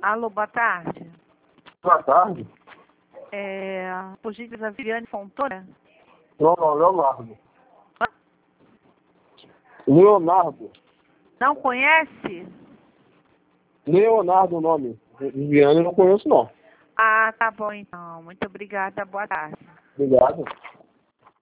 Alô, boa tarde. Boa tarde. Por gentileza, Viviane Fontoura? Não, Leonardo. Leonardo. Não conhece? Leonardo o nome. Viviane eu não conheço, não. Ah, tá bom então. Muito obrigada. Boa tarde. Obrigado.